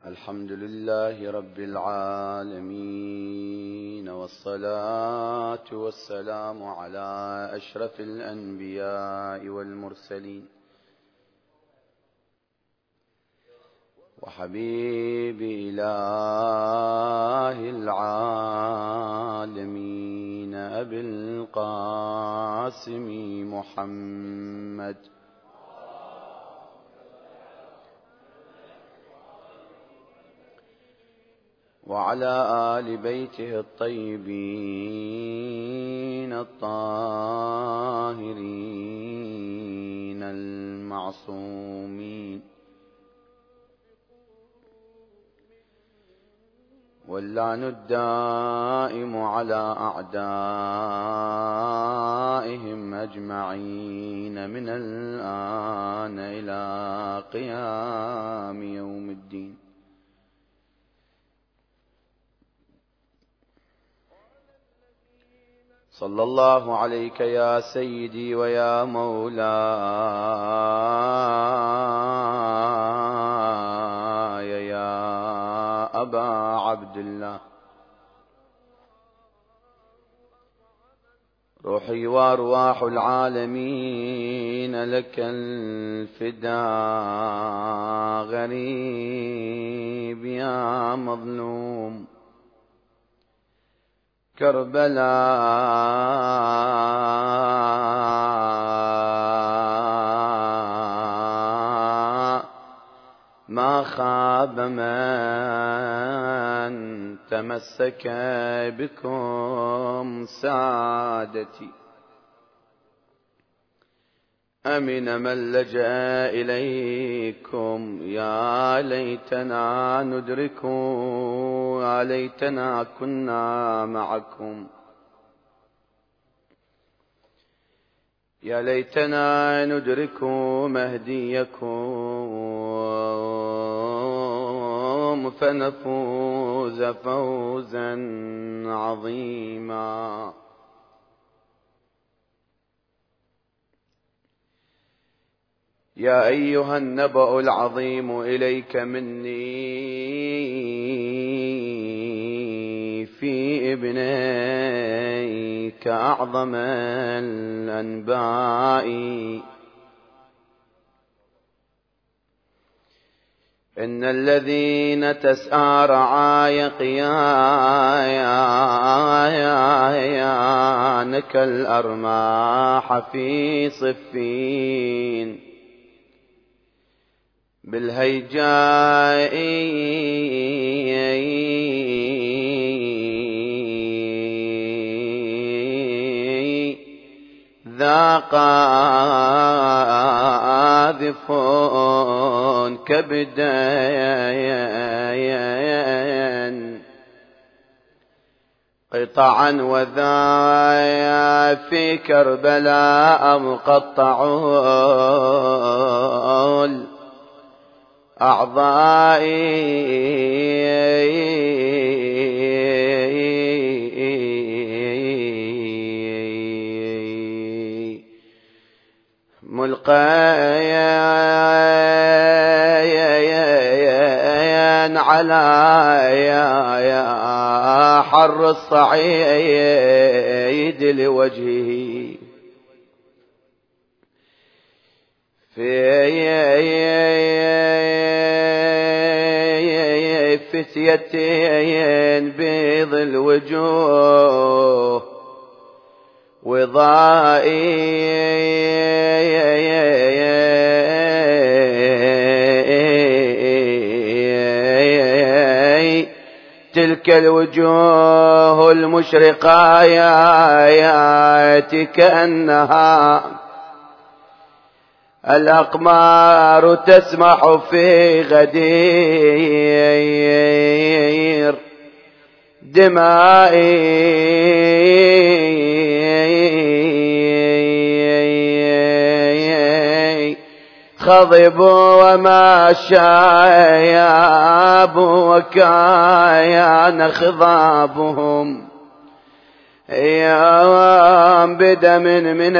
الحمد لله رب العالمين، والصلاة والسلام على أشرف الأنبياء والمرسلين، وحبيب إله العالمين أبي القاسم محمد، وعلى آل بيته الطيبين الطاهرين المعصومين، واللعن الدائم على أعدائهم أجمعين من الآن إلى قيام يوم الدين. صلى الله عليك يا سيدي ويا مولاي يا أبا عبد الله، روحي وأرواح العالمين لك الفداء، غريب يا مظلوم كربلاء، ما خاب من تمسك بكم سعادتي، أمن من لجأ إليكم، يا ليتنا ندرك، يا ليتنا كنا معكم، يا ليتنا ندرك مهديكم فنفوز فوزا عظيما. يا أيها النبأ العظيم إليك مني في ابنيك أعظم الأنباء، إن الذين تسعى رعاي قيانك الأرماح في صفين بالهيجاء ذا قاذف كبدين قطعا، وذا في كربلاء مقطعون أعضائي ملقيا على حر الصعيد لوجهه، في فتيتين بيض الوجوه وضائي تلك الوجوه المشرقات كأنها الأقمار تسمح في غدير دمائي، خضبوا وما شايبوا وكان خضابهم يوم بدم من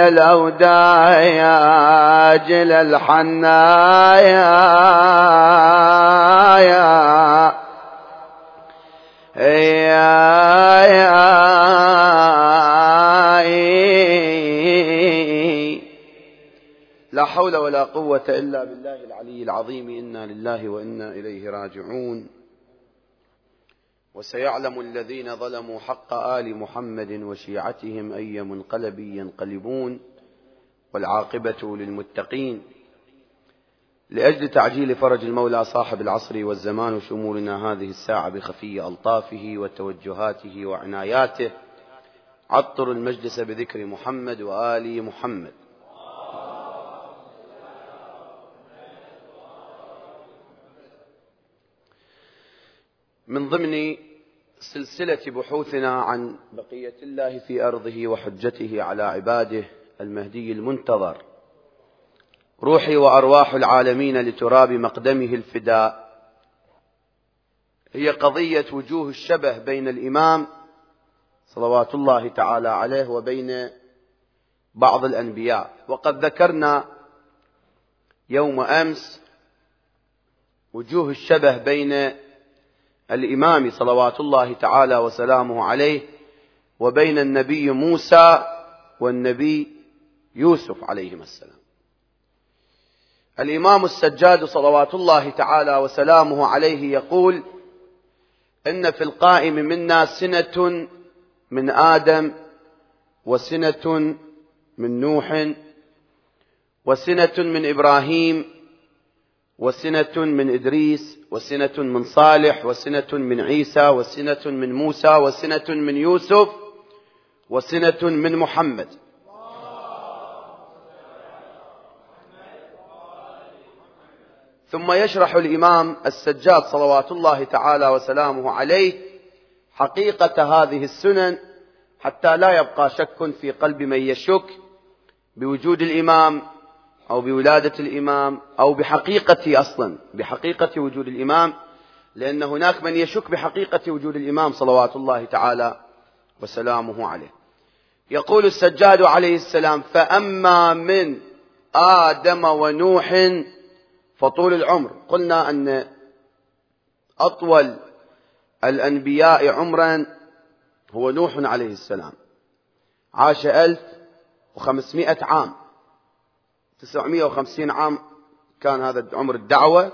الأوداع جل الحنايا لا حول ولا قوة إلا بالله العلي العظيم. إنا لله وإنا إليه راجعون. وسيعلم الذين ظلموا حق آل محمد وشيعتهم أي منقلب ينقلبون، والعاقبة للمتقين. لأجل تعجيل فرج المولى صاحب العصر والزمان وشمولنا هذه الساعة بخفي ألطافه وتوجهاته وعناياته، عطر المجلس بذكر محمد وآل محمد. من ضمن سلسلة بحوثنا عن بقية الله في أرضه وحجته على عباده المهدي المنتظر، روحي وأرواح العالمين لتراب مقدمه الفداء، هي قضية وجوه الشبه بين الإمام صلوات الله تعالى عليه وبين بعض الأنبياء. وقد ذكرنا يوم أمس وجوه الشبه بين الإمام صلوات الله تعالى وسلامه عليه وبين النبي موسى والنبي يوسف عليهما السلام. الإمام السجاد صلوات الله تعالى وسلامه عليه يقول: إن في القائم منا سنة من آدم، وسنة من نوح، وسنة من إبراهيم، وسنة من إدريس، وسنة من صالح، وسنة من عيسى، وسنة من موسى، وسنة من يوسف، وسنة من محمد. ثم يشرح الإمام السجاد صلوات الله تعالى وسلامه عليه حقيقة هذه السنن، حتى لا يبقى شك في قلب من يشك بوجود الإمام أو بولادة الإمام أو بحقيقة أصلا بحقيقة وجود الإمام، لأن هناك من يشك بحقيقة وجود الإمام صلوات الله تعالى وسلامه عليه. يقول السجاد عليه السلام: فأما من آدم ونوح فطول العمر. قلنا أن أطول الأنبياء عمرا هو نوح عليه السلام، عاش 1500 عام، 950 عام كان هذا عمر الدعوة،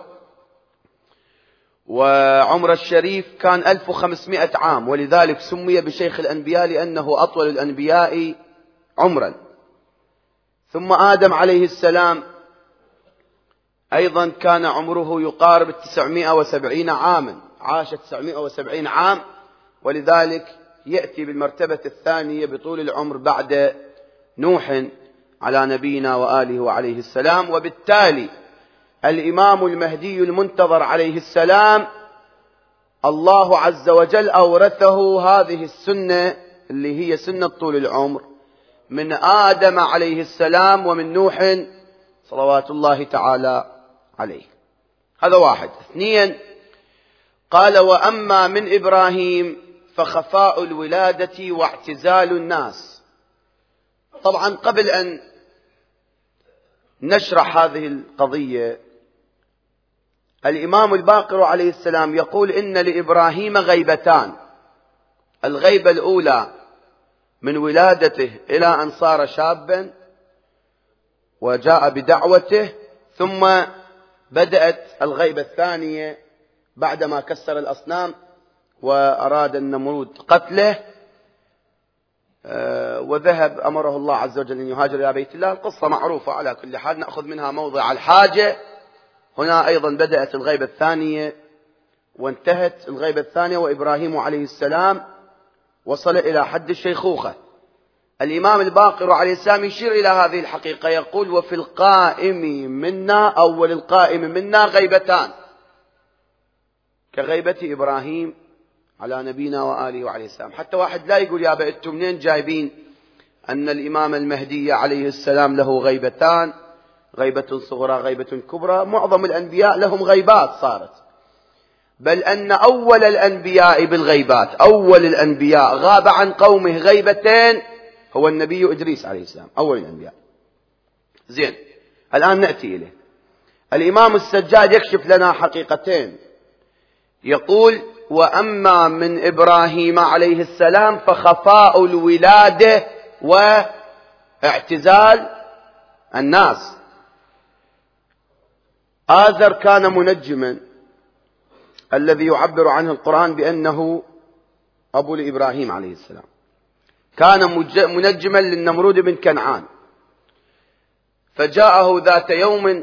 وعمر الشريف كان 1500 عام، ولذلك سمي بشيخ الأنبياء لأنه أطول الأنبياء عمرا. ثم آدم عليه السلام أيضا كان عمره يقارب 970 عاما، عاش 970 عام، ولذلك يأتي بالمرتبة الثانية بطول العمر بعد نوح على نبينا وآله وعليه السلام. وبالتالي الإمام المهدي المنتظر عليه السلام الله عز وجل أورثه هذه السنة اللي هي سنة طول العمر من آدم عليه السلام ومن نوح صلوات الله تعالى عليه. هذا واحد. اثنين، قال: وأما من إبراهيم فخفاء الولادة واعتزال الناس. طبعا قبل أن نشرح هذه القضية، الإمام الباقر عليه السلام يقول: إن لإبراهيم غيبتان. الغيبة الأولى من ولادته إلى أن صار شابا وجاء بدعوته، ثم بدأت الغيبة الثانية بعدما كسر الأصنام وأراد النمرود قتله، وذهب أمره الله عز وجل أن يهاجر إلى بيت الله. القصة معروفة على كل حال، نأخذ منها موضع الحاجة. هنا أيضا بدأت الغيبة الثانية وانتهت الغيبة الثانية، وإبراهيم عليه السلام وصل إلى حد الشيخوخة. الإمام الباقر عليه السلام يشير إلى هذه الحقيقة، يقول: وفي القائم منا، أول القائم منا غيبتان، كغيبة إبراهيم على نبينا وآله وعليه السلام. حتى واحد لا يقول: يا بأنتم منين جايبين أن الإمام المهدي عليه السلام له غيبتان، غيبة صغرى غيبة كبرى. معظم الأنبياء لهم غيبات صارت، بل أن أول الأنبياء بالغيبات، أول الأنبياء غاب عن قومه غيبتين هو النبي إدريس عليه السلام، أول الأنبياء. زين، الآن نأتي إليه. الإمام السجاد يكشف لنا حقيقتين، يقول: وأما من إبراهيم عليه السلام فخفاء الولادة واعتزال الناس. آزر كان منجما، الذي يعبر عنه القرآن بأنه أبو لإبراهيم عليه السلام، كان منجما للنمرود بن كنعان. فجاءه ذات يوم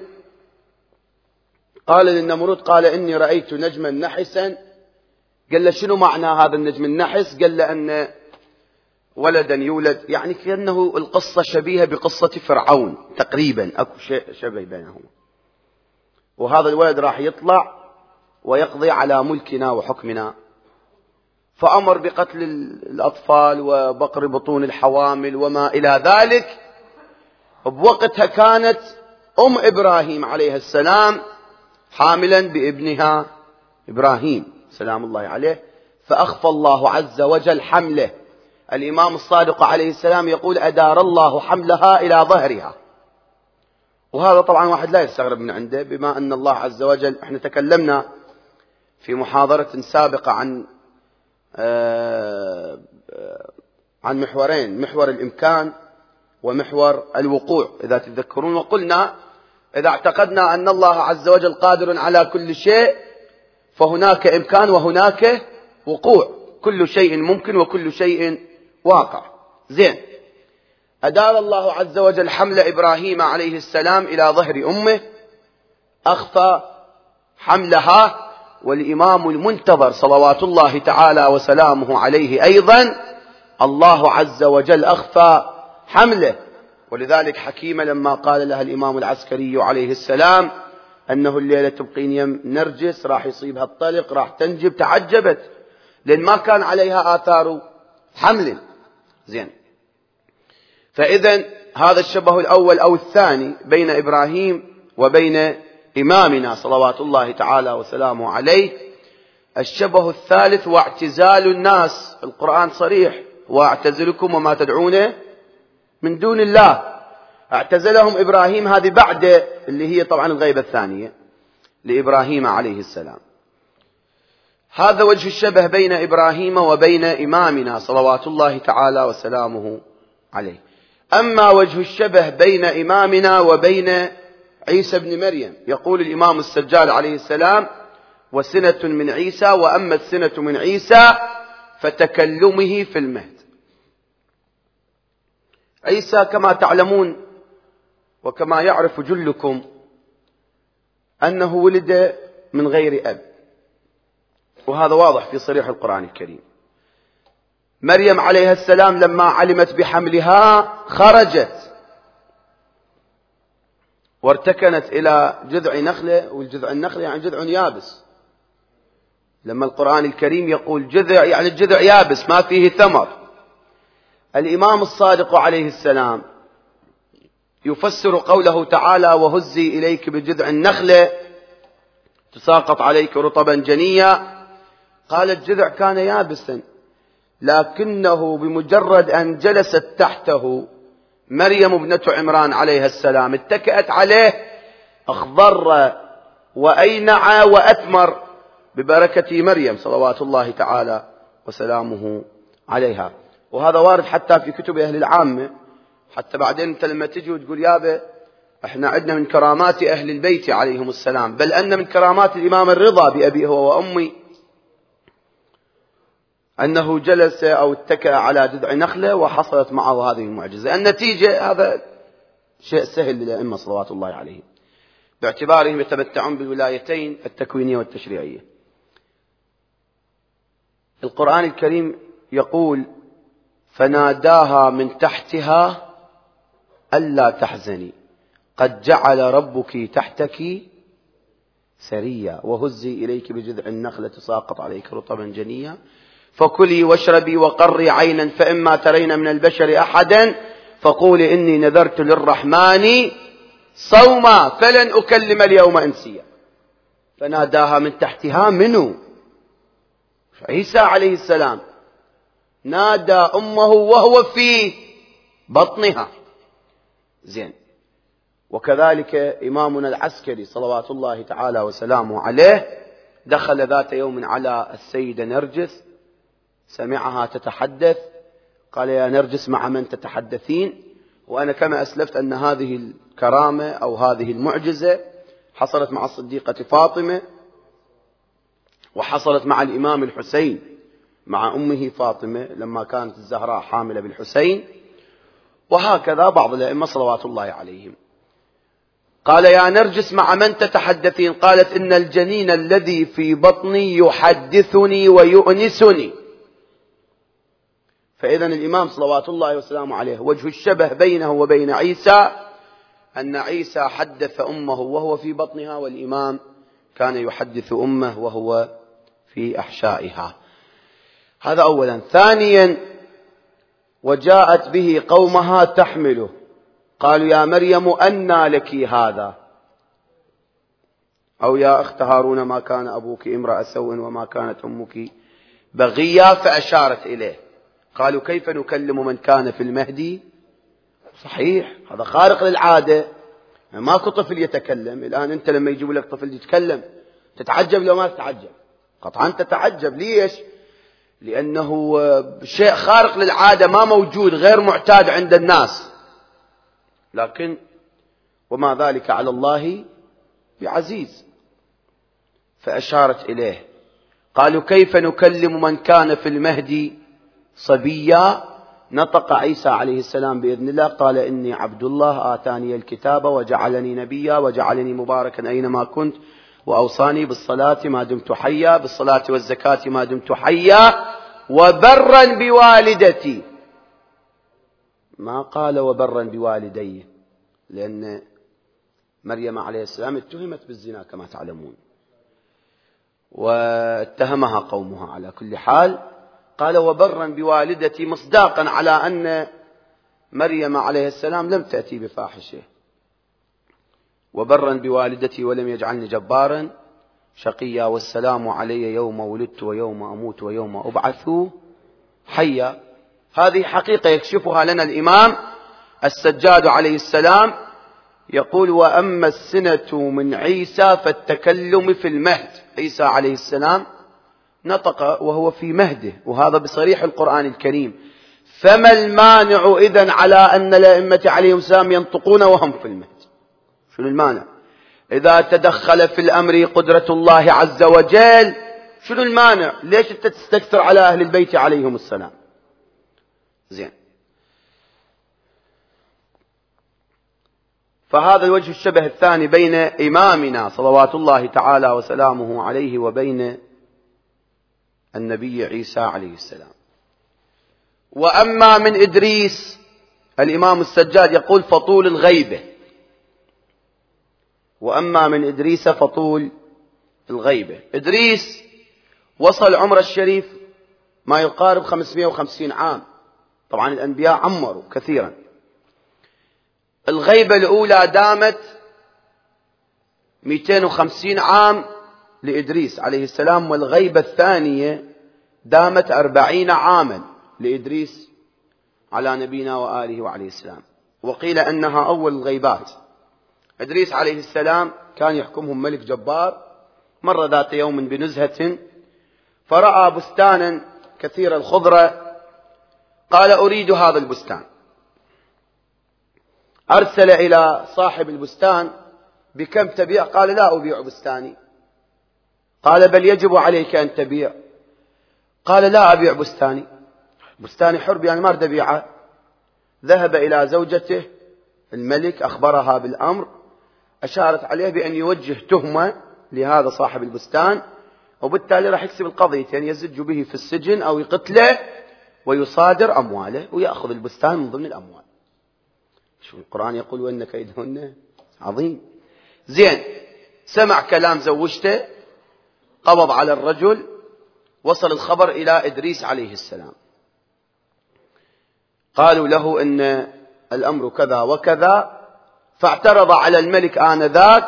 قال للنمرود، قال إني رأيت نجما نحسا. قال له شنو معنى هذا النجم النحس؟ قال له أن ولدا يولد، يعني كأنه القصة شبيهة بقصة فرعون تقريبا، أكو شيء شبه بينهما، وهذا الولد راح يطلع ويقضي على ملكنا وحكمنا. فأمر بقتل الأطفال وبقر بطون الحوامل وما إلى ذلك. بوقتها كانت أم إبراهيم عليه السلام حاملا بابنها إبراهيم سلام الله عليه، فأخفى الله عز وجل حمله. الإمام الصادق عليه السلام يقول أدار الله حملها إلى ظهرها. وهذا طبعا واحد لا يستغرب من عنده، بما أن الله عز وجل، احنا تكلمنا في محاضرة سابقة عن محورين، محور الإمكان ومحور الوقوع إذا تتذكرون، وقلنا إذا اعتقدنا أن الله عز وجل قادر على كل شيء فهناك إمكان وهناك وقوع، كل شيء ممكن وكل شيء واقع. زين، أدار الله عز وجل حمل إبراهيم عليه السلام إلى ظهر أمه، أخفى حملها، والإمام المنتظر صلوات الله تعالى وسلامه عليه أيضا الله عز وجل أخفى حمله. ولذلك حكيمة لما قال لها الإمام العسكري عليه السلام أنه الليلة تبقين يم نرجس راح يصيبها الطلق راح تنجب، تعجبت لأن ما كان عليها آثار حمل. زين، فإذا هذا الشبه الأول أو الثاني بين إبراهيم وبين إمامنا صلوات الله تعالى وسلامه عليه. الشبه الثالث واعتزال الناس، القرآن صريح واعتزلكم وما تدعون من دون الله. اعتزلهم إبراهيم، هذه بعد اللي هي طبعا الغيبة الثانية لإبراهيم عليه السلام. هذا وجه الشبه بين إبراهيم وبين إمامنا صلوات الله تعالى وسلامه عليه. أما وجه الشبه بين إمامنا وبين عيسى بن مريم، يقول الإمام السجال عليه السلام وسنة من عيسى، وأما السنة من عيسى فتكلمه في المهد. عيسى كما تعلمون وكما يعرف جلكم أنه ولد من غير أب، وهذا واضح في صريح القرآن الكريم. مريم عليها السلام لما علمت بحملها خرجت وارتكنت إلى جذع نخلة، والجذع النخلة يعني جذع يابس. لما القرآن الكريم يقول جذع يعني الجذع يابس ما فيه ثمر. الإمام الصادق عليه السلام يفسر قوله تعالى وهزي إليك بجذع النخلة تساقط عليك رطبا جنيا، قال الجذع كان يابسا، لكنه بمجرد أن جلست تحته مريم ابنة عمران عليها السلام اتكأت عليه أخضر وأينع وأثمر ببركة مريم صلوات الله تعالى وسلامه عليها. وهذا وارد حتى في كتب أهل العامة، حتى بعدين أنت لما تجي وتقول يابا احنا عندنا من كرامات أهل البيت عليهم السلام، بل أن من كرامات الإمام الرضا بأبي هو وأمي أنه جلس أو اتكأ على جذع نخلة وحصلت معه هذه المعجزة. النتيجة هذا شيء سهل للأئمة صلوات الله عليهم باعتبارهم يتمتعون بالولايتين التكوينية والتشريعية. القرآن الكريم يقول فناداها من تحتها ألا تحزني قد جعل ربك تحتك سريا وهزي إليك بجذع النخلة تساقط عليك رطبا جنيا فكلي واشربي وقري عينا فإما ترين من البشر أحدا فقولي إني نذرت للرحمن صوما فلن أكلم اليوم إنسيا. فناداها من تحتها منه عيسى عليه السلام، نادى أمه وهو في بطنها. زين، وكذلك إمامنا العسكري صلوات الله تعالى وسلامه عليه دخل ذات يوم على السيدة نرجس، سمعها تتحدث، قال: يا نرجس مع من تتحدثين؟ وأنا كما أسلفت أن هذه الكرامة أو هذه المعجزة حصلت مع الصديقة فاطمة، وحصلت مع الإمام الحسين مع أمه فاطمة لما كانت الزهراء حاملة بالحسين، وهكذا بعض الأئمة صلوات الله عليهم. قال: يا نرجس مع من تتحدثين؟ قالت: إن الجنين الذي في بطني يحدثني ويؤنسني. فإذن الإمام صلوات الله وسلامه عليه وجه الشبه بينه وبين عيسى أن عيسى حدث أمه وهو في بطنها، والإمام كان يحدث أمه وهو في أحشائها. هذا أولا. ثانيا: وجاءت به قومها تحمله، قالوا: يا مريم أنى لك هذا؟ أو يا أخت هارون ما كان أبوك امرأ سوء وما كانت أمك بغيا، فأشارت إليه. قالوا: كيف نكلم من كان في المهدي؟ صحيح، هذا خارق للعادة، ماكو طفل يتكلم. الآن أنت لما يجيبوا لك طفل يتكلم تتعجب لو ما تتعجب؟ قطعا تتعجب. ليش؟ لأنه شيء خارق للعادة ما موجود، غير معتاد عند الناس، لكن وما ذلك على الله بعزيز. فأشارت إليه. قالوا: كيف نكلم من كان في المهدي صبيا؟ نطق عيسى عليه السلام بإذن الله، قال: إني عبد الله آتاني الكتاب وجعلني نبيا وجعلني مباركا أينما كنت وأوصاني بالصلاة ما دمت حيا، بالصلاة والزكاة ما دمت حيا، وبرا بوالدتي. ما قال وبرا بوالديه، لأن مريم عليه السلام اتهمت بالزنا كما تعلمون، واتهمها قومها. على كل حال قال: وبرا بوالدتي، مصداقا على أن مريم عليه السلام لم تأتي بفاحشة. وبرا بوالدتي ولم يجعلني جبارا شقيا، والسلام علي يوم ولدت ويوم أموت ويوم أبعث حيا. هذه حقيقة يكشفها لنا الإمام السجاد عليه السلام، يقول: وأما السنة من عيسى فالتكلم في المهد. عيسى عليه السلام نطق وهو في مهده، وهذا بصريح القرآن الكريم. فما المانع إذن على أن الأئمة عليهم السلام ينطقون وهم في المهد؟ شنو المانع؟ إذا تدخل في الأمر قدرة الله عز وجل، شنو المانع؟ ليش أنت تستكثر على أهل البيت عليهم السلام؟ زين. فهذا الوجه الشبه الثاني بين إمامنا صلوات الله تعالى وسلامه عليه وبين النبي عيسى عليه السلام. وأما من إدريس، الإمام السجاد يقول: فطول الغيبة. وأما من إدريس فطول الغيبة. إدريس وصل عمر الشريف ما يقارب 550 عام. طبعا الأنبياء عمروا كثيرا. الغيبة الأولى دامت 250 عام لإدريس عليه السلام، والغيبة الثانية دامت 40 عاما لإدريس على نبينا وآله وعليه السلام. وقيل أنها أول الغيبات. إدريس عليه السلام كان يحكمهم ملك جبار. مر ذات يوم بنزهة فرأى بستانا كثير الخضرة، قال: أريد هذا البستان. أرسل إلى صاحب البستان: بكم تبيع؟ قال: لا أبيع بستاني. قال: بل يجب عليك أن تبيع. قال: لا أبيع بستاني، بستاني حرب، يعني ما أريد أبيعه. ذهب إلى زوجته الملك، أخبرها بالأمر، أشارت عليه بأن يوجه تهمة لهذا صاحب البستان، وبالتالي راح يكسب القضيتين، يزج به في السجن أو يقتله ويصادر أمواله ويأخذ البستان من ضمن الأموال. شو القرآن يقول: وإن كيدهن عظيم. زين. سمع كلام زوجته، قبض على الرجل، وصل الخبر إلى إدريس عليه السلام. قالوا له إن الأمر كذا وكذا، فاعترض على الملك آنذاك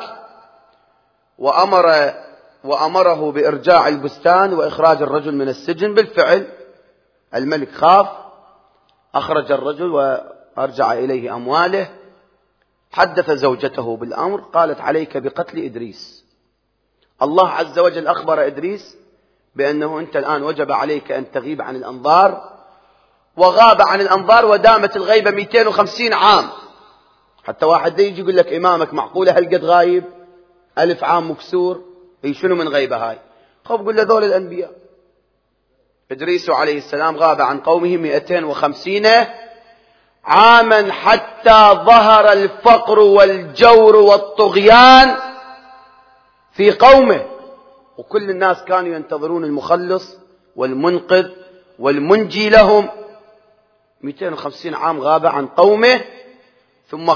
وأمره بإرجاع البستان وإخراج الرجل من السجن. بالفعل الملك خاف، أخرج الرجل وأرجع إليه أمواله. حدث زوجته بالأمر، قالت: عليك بقتل إدريس. الله عز وجل أخبر إدريس بأنه أنت الآن وجب عليك أن تغيب عن الأنظار، وغاب عن الأنظار ودامت الغيبة 250 عام. حتى واحد يجي يقول لك إمامك معقولة هل قد غايب 1000 عام مكسور؟ شنو من غيبة هاي؟ خب قل له ذول الأنبياء. إدريس عليه السلام غاب عن قومه 250 عاما حتى ظهر الفقر والجور والطغيان في قومه، وكل الناس كانوا ينتظرون المخلص والمنقذ والمنجي لهم. 250 عام غاب عن قومه، ثم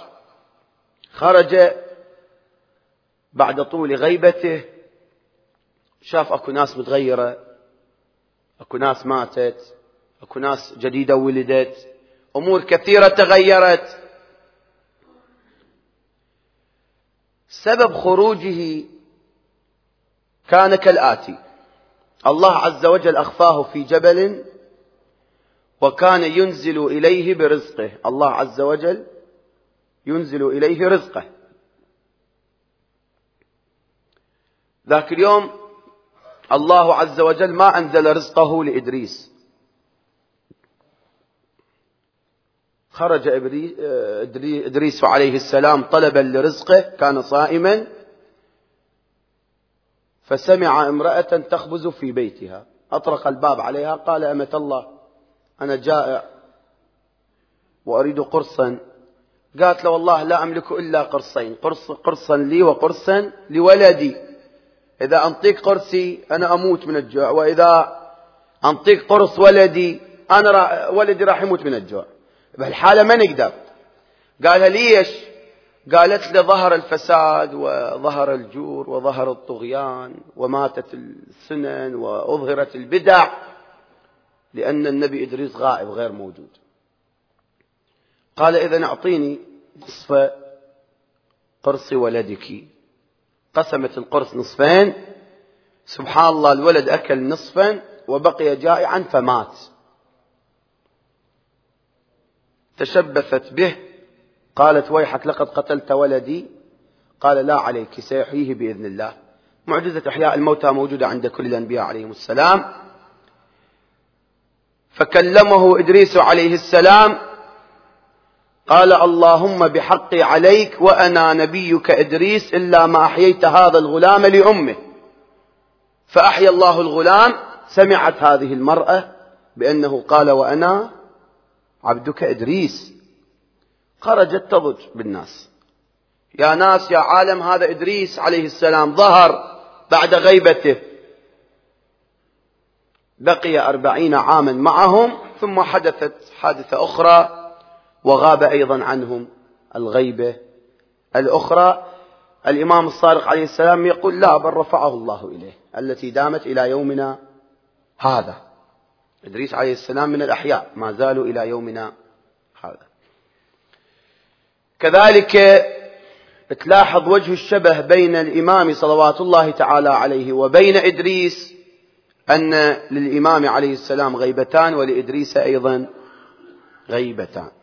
خرج بعد طول غيبته، شاف اكو ناس متغيرة، اكو ناس ماتت، اكو ناس جديدة ولدت، امور كثيرة تغيرت. سبب خروجه كان كالآتي: الله عز وجل أخفاه في جبل، وكان ينزل إليه برزقه. الله عز وجل ينزل إليه رزقه. ذاك اليوم الله عز وجل ما أنزل رزقه لإدريس. خرج إدريس عليه السلام طلبا لرزقه، كان صائما، فسمع امرأة تخبز في بيتها، أطرق الباب عليها، قال: أمة الله، أنا جائع وأريد قرصا. قالت له: والله لا أملك إلا قرصين، قرصا لي وقرصا لولدي. إذا أنطيك قرصي أنا أموت من الجوع، وإذا أنطيك قرص ولدي ولدي راح يموت من الجوع. بهالحالة ما نقدر. قالها: ليش؟ قالت له: ظهر الفساد وظهر الجور وظهر الطغيان وماتت السنن وأظهرت البدع، لأن النبي إدريس غائب غير موجود. قال: إذن أعطيني نصف قرص ولدك. قسمت القرص نصفين. سبحان الله، الولد أكل نصفا وبقي جائعا فمات. تشبثت به، قالت: ويحك لقد قتلت ولدي. قال: لا عليك، سيحييه بإذن الله. معجزة إحياء الموتى موجودة عند كل الأنبياء عليهم السلام. فكلمه إدريس عليه السلام، قال: اللهم بحقي عليك وأنا نبيك إدريس، إلا ما أحييت هذا الغلام لأمه. فأحيا الله الغلام. سمعت هذه المرأة بأنه قال: وأنا عبدك إدريس. خرجت تضج بالناس: يا ناس، يا عالم، هذا إدريس عليه السلام ظهر بعد غيبته. بقي 40 عاما معهم، ثم حدثت حادثة أخرى وغاب أيضا عنهم الغيبة الأخرى. الإمام الصادق عليه السلام يقول: لا، بل رفعه الله إليه، التي دامت إلى يومنا هذا. إدريس عليه السلام من الأحياء، ما زالوا إلى يومنا هذا. كذلك تلاحظ وجه الشبه بين الإمام صلوات الله تعالى عليه وبين إدريس، أن للإمام عليه السلام غيبتان ولإدريس أيضا غيبتان.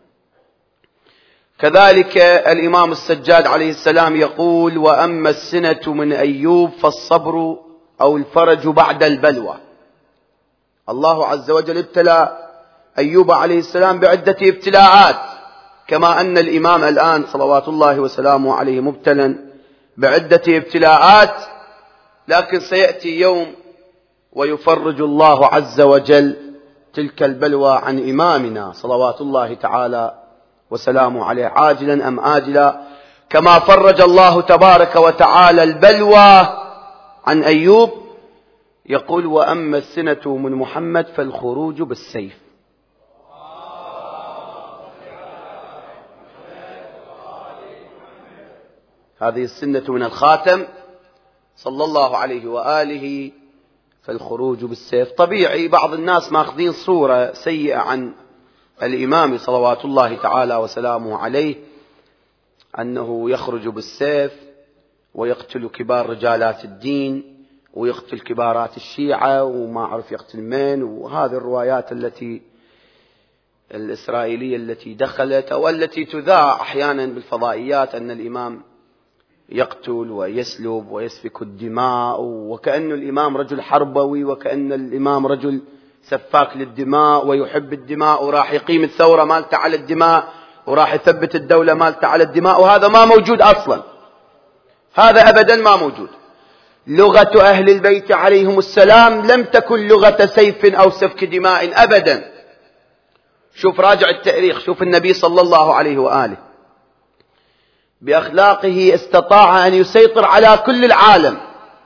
كذلك الإمام السجاد عليه السلام يقول: وأما السنة من أيوب فالصبر أو الفرج بعد البلوى. الله عز وجل ابتلى أيوب عليه السلام بعدة ابتلاءات، كما أن الإمام الآن صلوات الله وسلامه عليه مبتلى بعدة ابتلاءات، لكن سيأتي يوم ويفرج الله عز وجل تلك البلوى عن إمامنا صلوات الله تعالى وسلامه عليه، عاجلا أم آجلا، كما فرج الله تبارك وتعالى البلوى عن أيوب. يقول: وأما السنة من محمد فالخروج بالسيف. هذه السنة من الخاتم صلى الله عليه وآله، فالخروج بالسيف. طبيعي بعض الناس ماخذين صورة سيئة عن الإمام صلوات الله تعالى وسلامه عليه، أنه يخرج بالسيف ويقتل كبار رجالات الدين ويقتل كبارات الشيعة وما عرف يقتل من، وهذه الروايات الإسرائيلية التي دخلت أو التي تذاع أحيانا بالفضائيات، أن الإمام يقتل ويسلب ويسفك الدماء، وكأن الإمام رجل حربوي، وكأن الإمام رجل سفاك للدماء ويحب الدماء، وراح يقيم الثورة مالته على الدماء، وراح يثبت الدولة مالته على الدماء. وهذا ما موجود أصلا، هذا أبدا ما موجود. لغة أهل البيت عليهم السلام لم تكن لغة سيف أو سفك دماء أبدا. شوف راجع التاريخ، شوف النبي صلى الله عليه وآله بأخلاقه استطاع أن يسيطر على كل العالم.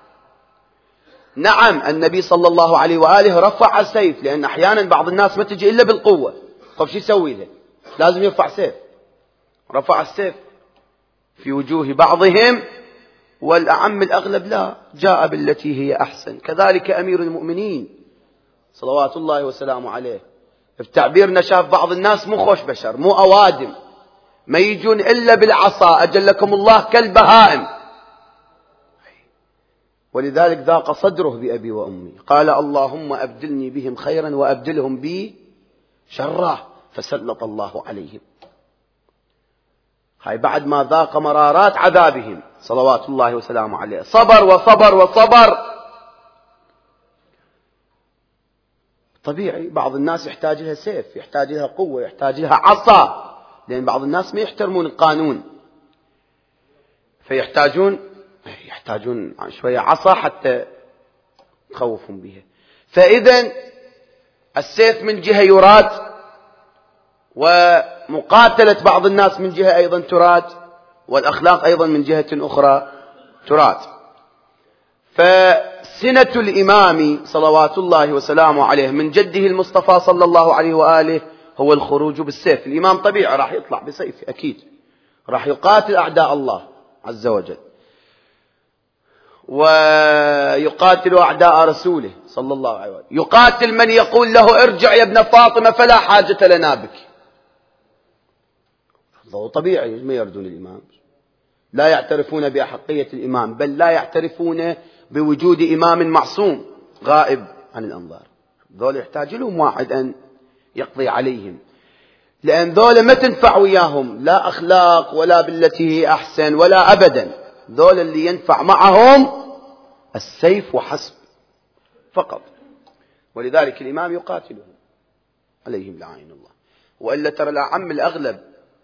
نعم النبي صلى الله عليه وآله رفع السيف، لأن أحيانا بعض الناس ما تجي إلا بالقوة، طب شو يسوي له؟ لازم يرفع سيف. رفع السيف في وجوه بعضهم، والأعم الأغلب لا، جاء بالتي هي أحسن. كذلك أمير المؤمنين صلوات الله وسلامه عليه، بتعبيرنا شاف بعض الناس مو خوش بشر، مو أوادم، ما يجون إلا بالعصا، أجلكم الله كالبهائم. ولذلك ضاق صدره بأبي وأمي، قال اللهم أبدلني بهم خيرا وأبدلهم بي شرا، فسلط الله عليهم. هاي بعد ما ذاق مرارات عذابهم صلوات الله وسلامه عليه، صبر وصبر وصبر. طبيعي بعض الناس يحتاج لها سيف، يحتاج لها قوة، يحتاج لها عصا، لأن بعض الناس ما يحترمون القانون، فيحتاجون شوية عصا حتى يخوفون بها. فإذا السيف من جهة يراد، ومقاتلة بعض الناس من جهة أيضا تراد، والأخلاق أيضا من جهة أخرى تراد. فسنة الإمام صلوات الله وسلامه عليه من جده المصطفى صلى الله عليه وآله هو الخروج بالسيف. الإمام طبيعي راح يطلع بسيف، أكيد راح يقاتل أعداء الله عز وجل، ويقاتل أعداء رسوله صلى الله عليه وآله، يقاتل من يقول له ارجع يا ابن فاطمة فلا حاجة لنا بك. هذا طبيعي، ما يردون الإمام، لا يعترفون بأحقية الإمام، بل لا يعترفون بوجود إمام معصوم غائب عن الأنظار. ذول يحتاج لهم واحد أن يقضي عليهم، لأن ذول ما تنفع وياهم لا أخلاق ولا بالتي هي أحسن ولا أبدا. ذول اللي ينفع معهم السيف وحسب فقط. ولذلك الإمام يقاتلهم عليهم لعين الله. وإلا ترى الأعم الأغلب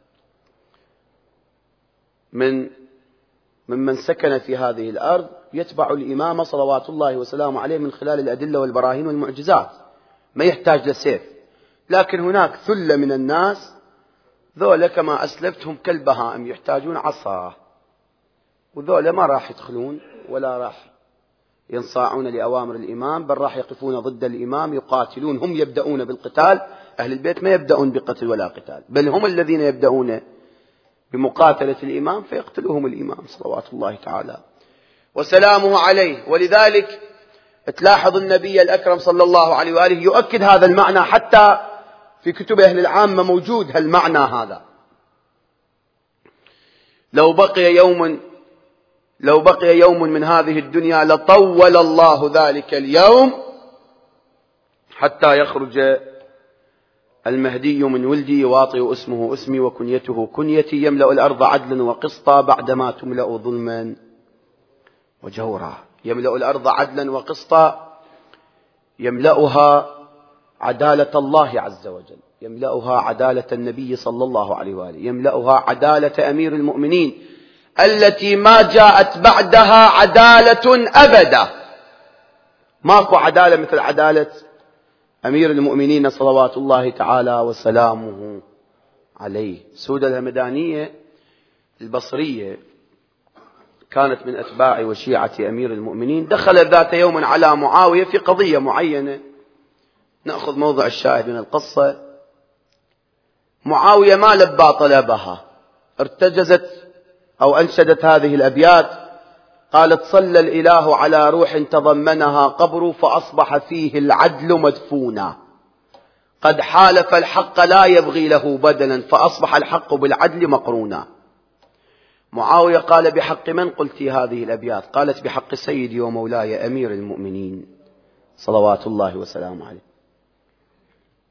ممن سكن في هذه الأرض يتبع الإمام صلوات الله وسلامه عليه من خلال الأدلة والبراهين والمعجزات، ما يحتاج لسيف. لكن هناك ثلة من الناس ذولا كما أسلفتهم كالبهائم، يحتاجون عصا، وذولا ما راح يدخلون ولا راح ينصاعون لأوامر الإمام، بل راح يقفون ضد الإمام يقاتلون. هم يبدأون بالقتال، أهل البيت ما يبدأون بقتل ولا قتال، بل هم الذين يبدأون بمقاتلة الإمام فيقتلهم الإمام صلوات الله تعالى وسلامه عليه. ولذلك تلاحظ النبي الأكرم صلى الله عليه وآله يؤكد هذا المعنى، حتى في كتب أهل العامة موجود هالمعنى هذا. لو بقي يوم من هذه الدنيا لطول الله ذلك اليوم حتى يخرج المهدي من ولدي يواطئ اسمه اسمي وكنيته كنيتي، يملأ الأرض عدلا وقسطا بعدما تملأ ظلما وجورا. يملأ الأرض عدلا وقسطا، يملأها عدالة الله عز وجل، يملأها عدالة النبي صلى الله عليه وآله، يملأها عدالة أمير المؤمنين التي ما جاءت بعدها عدالة أبدا. ماكو عدالة مثل عدالة أمير المؤمنين صلوات الله تعالى وسلامه عليه. سودة الهمدانية البصرية كانت من أتباع وشيعة أمير المؤمنين، دخلت ذات يوم على معاوية في قضية معينة. نأخذ موضع الشاهد من القصة. معاوية ما لبى طلبها، ارتجزت أو أنشدت هذه الأبيات، قالت صلى الإله على روح تضمنها قبر فأصبح فيه العدل مدفونا، قد حالف الحق لا يبغي له بدلا فأصبح الحق بالعدل مقرونا. معاوية قال بحق من قلت هذه الأبيات؟ قالت بحق سيدي ومولاي أمير المؤمنين صلوات الله وسلامه عليه.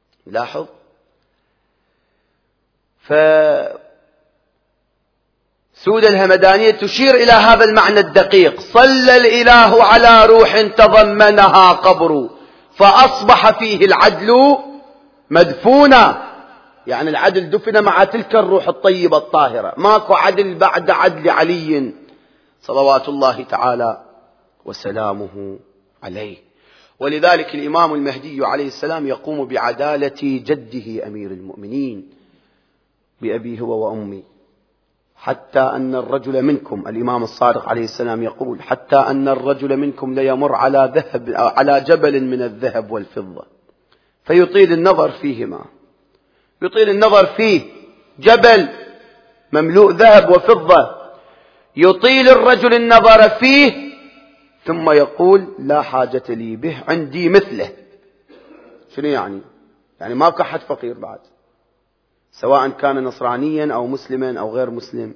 لاحظ، سودة الهمدانية تشير إلى هذا المعنى الدقيق. صلى الإله على روح تضمنها قبر فأصبح فيه العدل مدفونا. يعني العدل دفن مع تلك الروح الطيبة الطاهرة، ماكو عدل بعد عدل علي صلوات الله تعالى وسلامه عليه. ولذلك الإمام المهدي عليه السلام يقوم بعدالة جده أمير المؤمنين بأبي هو وأمي، حتى أن الرجل منكم، الإمام الصادق عليه السلام يقول: حتى أن الرجل منكم ليمر على جبل من الذهب والفضة فيطيل النظر فيهما، يطيل النظر فيه، جبل مملوء ذهب وفضة، يطيل الرجل النظر فيه ثم يقول: لا حاجة لي به، عندي مثله. شنو يعني؟ يعني ما كحد فقير بعد، سواء كان نصرانيا أو مسلما أو غير مسلم.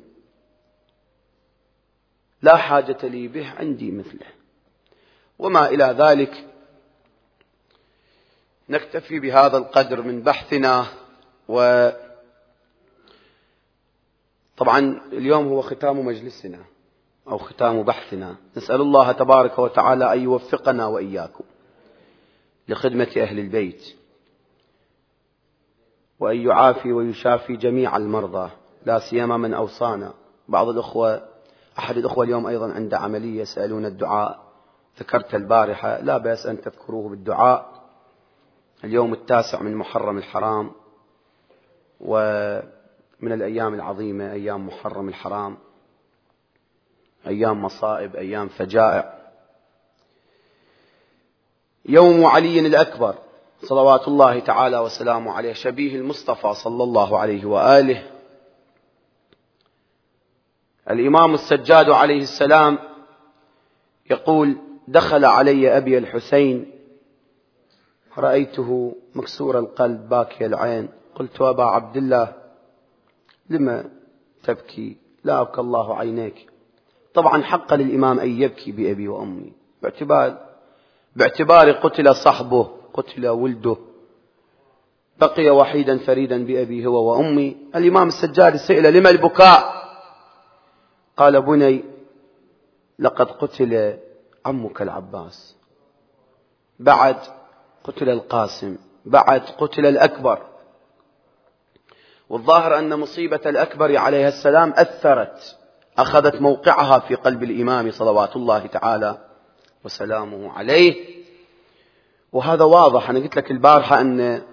لا حاجة لي به، عندي مثله. وما إلى ذلك. نكتفي بهذا القدر من بحثنا. وطبعا اليوم هو ختام مجلسنا أو ختام بحثنا. نسأل الله تبارك وتعالى أن يوفقنا وإياكم لخدمة أهل البيت، وأن يعافي ويشافي جميع المرضى، لا سيما من أوصانا. بعض الأخوة، أحد الأخوة اليوم أيضا عند عملية يسألون الدعاء، ذكرت البارحة، لا بأس أن تذكروه بالدعاء. اليوم 9 من محرم الحرام، ومن الأيام العظيمة أيام محرم الحرام، أيام مصائب، أيام فجائع. يوم علي الأكبر صلوات الله تعالى وسلامه عليه، شبيه المصطفى صلى الله عليه وآله. الإمام السجاد عليه السلام يقول: دخل علي أبي الحسين رأيته مكسور القلب باكي العين، قلت: أبا عبد الله لما تبكي؟ لا أبكى الله عينيك. طبعا حق للإمام أن يبكي بأبي وأمي، باعتبار قتل صحبه، قتل ولده، بقي وحيدا فريدا بأبي هو وأمي. الإمام السجاد سئل: لما البكاء؟ قال: بني، لقد قتل عمك العباس، بعد قتل القاسم، بعد قتل الأكبر. والظاهر أن مصيبة الأكبر عليه السلام أخذت موقعها في قلب الإمام صلوات الله تعالى وسلامه عليه. وهذا واضح. أنا قلت لك البارحة أن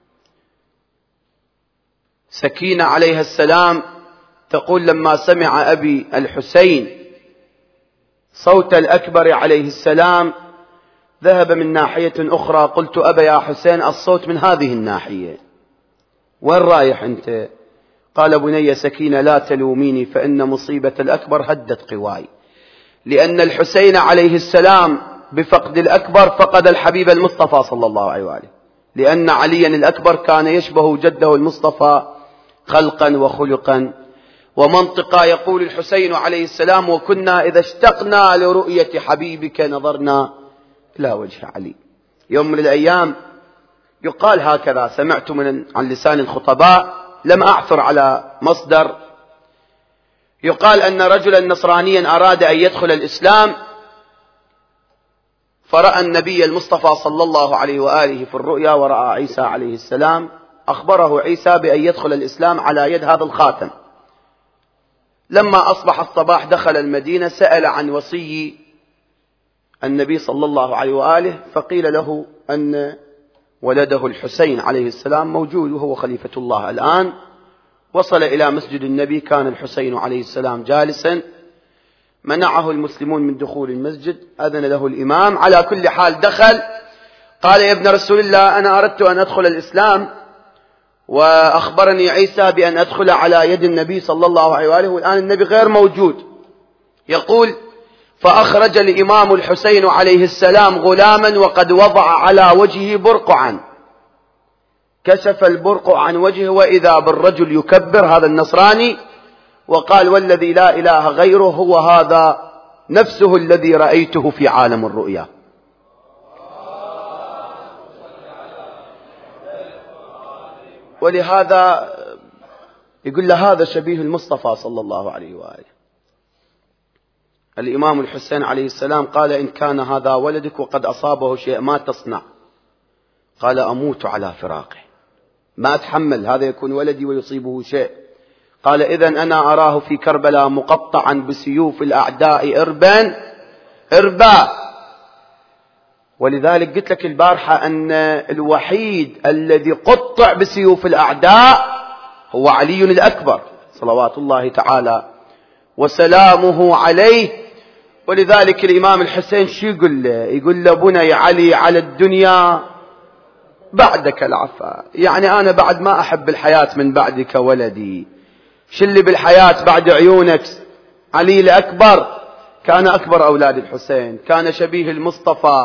سكينة عليها السلام تقول: لما سمع أبي الحسين صوت الأكبر عليه السلام ذهب من ناحية أخرى، قلت: أبا يا حسين، الصوت من هذه الناحية، وين رايح أنت؟ قال: بني سكينة، لا تلوميني، فإن مصيبة الأكبر هدت قواي، لأن الحسين عليه السلام بفقد الأكبر فقد الحبيب المصطفى صلى الله عليه وآله، لأن عليا الأكبر كان يشبه جده المصطفى خلقا وخلقا ومنطقا. يقول الحسين عليه السلام: وكنا إذا اشتقنا لرؤية حبيبك نظرنا إلى وجه علي. يوم من الأيام يقال هكذا، سمعت عن لسان الخطباء، لم أعثر على مصدر، يقال أن رجلا نصرانيا أراد أن يدخل الإسلام، فرأى النبي المصطفى صلى الله عليه وآله في الرؤيا، ورأى عيسى عليه السلام، أخبره عيسى بأن يدخل الإسلام على يد هذا الخاتم. لما أصبح الصباح دخل المدينة، سأل عن وصي النبي صلى الله عليه وآله، فقيل له أن ولده الحسين عليه السلام موجود وهو خليفة الله الآن. وصل إلى مسجد النبي، كان الحسين عليه السلام جالسا، منعه المسلمون من دخول المسجد، أذن له الإمام. على كل حال دخل، قال: يا ابن رسول الله، أنا أردت أن أدخل الإسلام، وأخبرني عيسى بأن أدخل على يد النبي صلى الله عليه وآله، والآن النبي غير موجود. يقول: فأخرج الإمام الحسين عليه السلام غلاما وقد وضع على وجهه برقعا، كشف البرقع عن وجهه، وإذا بالرجل يكبر، هذا النصراني، وقال: والذي لا إله غيره، هو هذا نفسه الذي رأيته في عالم الرؤيا. ولهذا يقول له هذا شبيه المصطفى صلى الله عليه وآله. الإمام الحسين عليه السلام قال إن كان هذا ولدك وقد أصابه شيء ما تصنع؟ قال أموت على فراقه، ما أتحمل هذا يكون ولدي ويصيبه شيء. قال إذن أنا أراه في كربلاء مقطعا بسيوف الأعداء إربا. ولذلك قلت لك البارحة أن الوحيد الذي قطع بسيوف الأعداء هو علي الأكبر صلوات الله تعالى وسلامه عليه. ولذلك الإمام الحسين شو يقول له؟ يقول له بني علي على الدنيا بعدك العفا، يعني أنا بعد ما أحب الحياة من بعدك ولدي. شو اللي بالحياة بعد عيونك؟ علي الأكبر كان أكبر أولاد الحسين، كان شبيه المصطفى.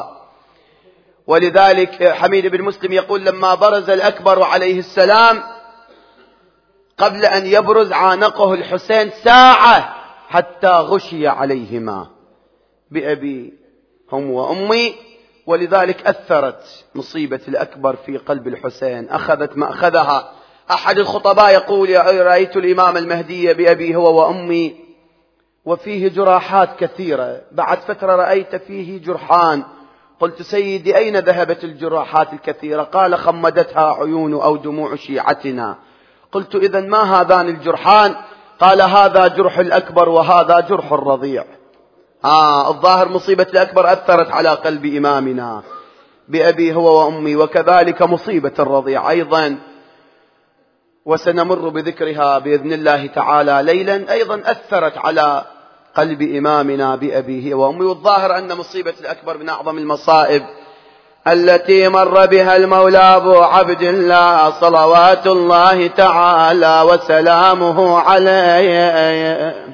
ولذلك حميد بن مسلم يقول لما برز الأكبر عليه السلام قبل أن يبرز عانقه الحسين ساعة حتى غشي عليهما بأبي هم وأمي. ولذلك أثرت مصيبة الأكبر في قلب الحسين، أخذت ما أخذها. أحد الخطباء يقول رأيت الإمام المهدي بأبي هو وأمي وفيه جراحات كثيرة، بعد فترة رأيت فيه جرحان. قلت سيدي أين ذهبت الجراحات الكثيرة؟ قال خمدتها عيون أو دموع شيعتنا. قلت إذن ما هذان الجرحان؟ قال هذا جرح الأكبر وهذا جرح الرضيع. الظاهر مصيبة الأكبر أثرت على قلب إمامنا بأبي هو وأمي، وكذلك مصيبة الرضيع أيضا، وسنمر بذكرها بإذن الله تعالى ليلا، أيضا أثرت على قلب إمامنا بأبيه وأمي. والظاهر أن مصيبة الأكبر من أعظم المصائب التي مر بها المولى أبو عبد الله صلوات الله تعالى وسلامه عليه.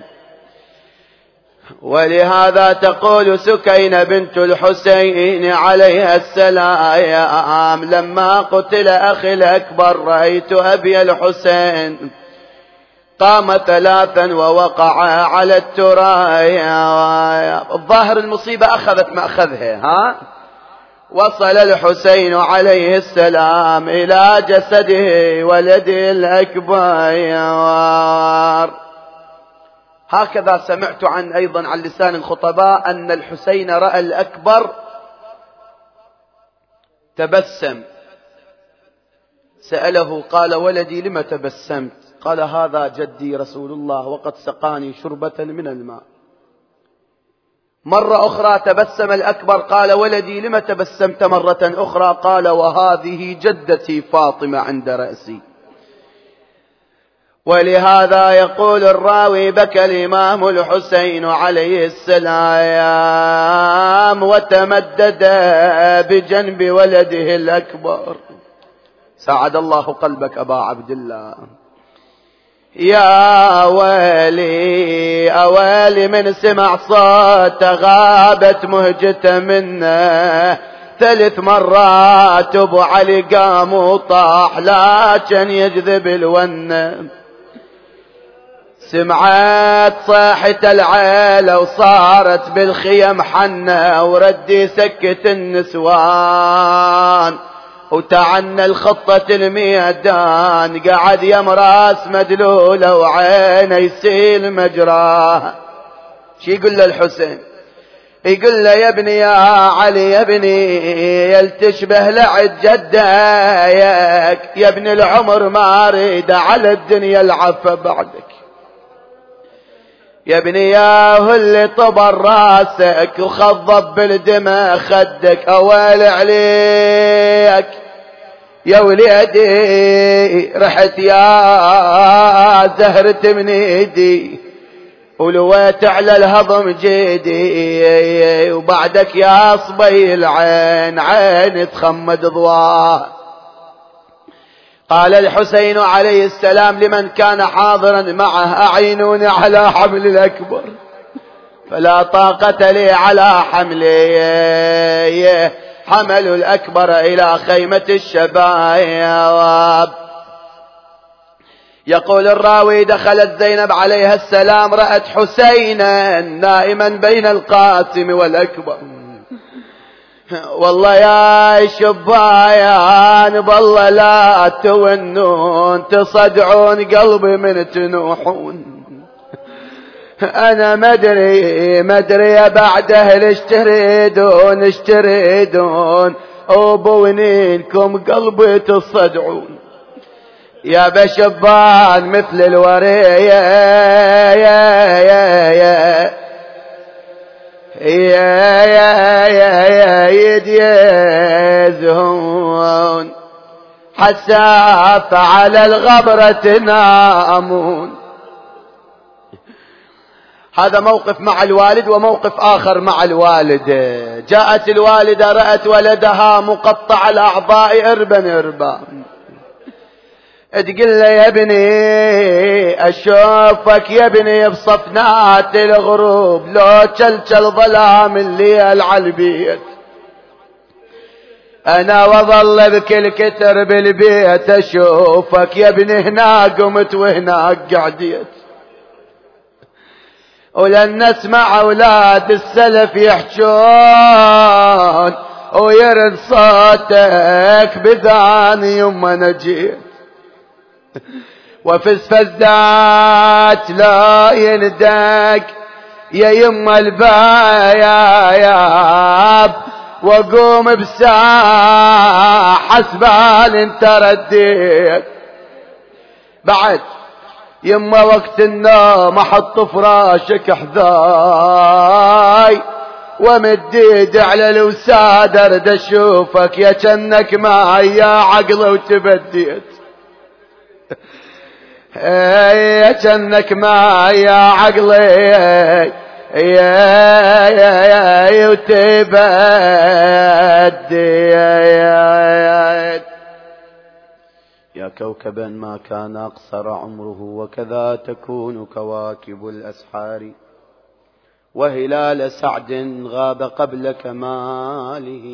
ولهذا تقول سكينة بنت الحسين عليها السلام لما قتل أخي الأكبر رأيت أبي الحسين قام 3 ووقع على التراب. الظاهر المصيبة أخذت مأخذها. وصل الحسين عليه السلام إلى جسده ولده الأكبر. هكذا سمعت أيضا عن لسان الخطباء أن الحسين رأى الأكبر تبسم، سأله قال ولدي لم تبسمت؟ قال هذا جدي رسول الله وقد سقاني شربة من الماء. مرة أخرى تبسم الأكبر قال ولدي لم تبسمت مرة أخرى؟ قال وهذه جدتي فاطمة عند رأسي. ولهذا يقول الراوي بكى الإمام الحسين عليه السلام وتمدد بجنب ولده الأكبر. سعد الله قلبك أبا عبد الله. يا ويلي أويلي من سمع صوت غابت مهجته منه 3 مرات أبو علي قام وطاح لكن يجذب الونه. سمعت صاحة العيلة وصارت بالخيم حنة وردي سكت النسوان وتعنى الخطة الميدان قعد يمراس مدلولة وعينه يسيل مجراه. شي يقول له الحسين؟ يقول له يا ابني يا علي يا ابني يلتشبه لعد جدك يا ابن العمر ما اريد على الدنيا العفة بعدك يا ابني يا هو اللي طبر راسك وخضب بالدماء خدك اويل عليك يا وليدي رحت يا زهرة من ايدي ولويت على الهضم جيدي وبعدك يا صبي العين عين تخمد ضواه. قال الحسين عليه السلام لمن كان حاضرا معه أعينوني على حمل الأكبر فلا طاقة لي على حمله. حملوا الأكبر إلى خيمة الشباب. يقول الراوي دخلت زينب عليها السلام رأت حسينا نائما بين القاسم والأكبر والله يا شبايان بالله لا تونون تصدعون قلبي من تنوحون. انا مدري بعد اهل اشتريدون وبونينكم قلبي تصدعون. يا بشبان مثل الورية يديزهون حساف على الغبرة تنامون. هذا موقف مع الوالد، وموقف آخر مع الوالدة. جاءت الوالدة رأت ولدها مقطع الأعضاء إربا تقول له يا ابني أشوفك يا ابني بصفنات الغروب لو تشلشل ظلام الليل على البيت، أنا وظل بكل كتر بالبيت أشوفك يا ابني هناك قمت وهناك قعديت، ولن نسمع أولاد السلف يحجون ويرد صوتك بذاني يوم نجيت، وفزفزات لا يندك يا يما الباياب، وقوم بساحة سبال انت رديت. بعد يما وقت النوم احط فراشك حذاي ومديد على الوساد ارد اشوفك يا جنك معي يا عقل وتبديت، يا جنك معي يا عقلي يا وتبديت. يا كوكبا ما كان أقصر عمره وكذا تكون كواكب الأسحار، وهلال سعد غاب قبل كماله.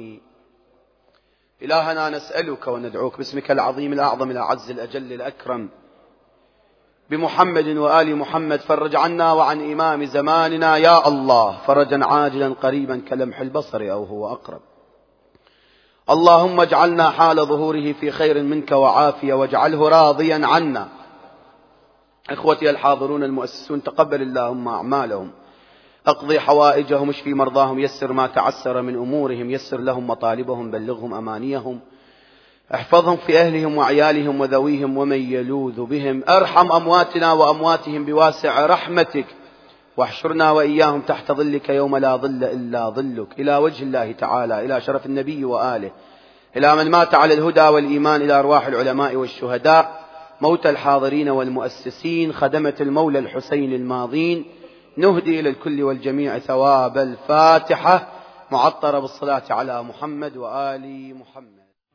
إلهنا نسألك وندعوك باسمك العظيم الأعظم الأعز الأجل الأكرم بمحمد وآل محمد، فرج عنا وعن إمام زماننا يا الله فرجا عاجلا قريبا كلمح البصر أو هو أقرب. اللهم اجعلنا حال ظهوره في خير منك وعافية، واجعله راضيا عنا. إخوتي الحاضرون المؤسسون تقبل اللهم أعمالهم، اقضي حوائجهم، اشفي مرضاهم، يسر ما تعسر من أمورهم، يسر لهم مطالبهم، بلغهم أمانيهم، احفظهم في أهلهم وعيالهم وذويهم ومن يلوذ بهم، ارحم أمواتنا وأمواتهم بواسع رحمتك، واحشرنا وإياهم تحت ظلك يوم لا ظل إلا ظلك، إلى وجه الله تعالى، إلى شرف النبي وآله، إلى من مات على الهدى والإيمان، إلى أرواح العلماء والشهداء، موت الحاضرين والمؤسسين، خدمة المولى الحسين الماضين. نهدي إلى الكل والجميع ثواب الفاتحة معطرة بالصلاة على محمد وآل محمد.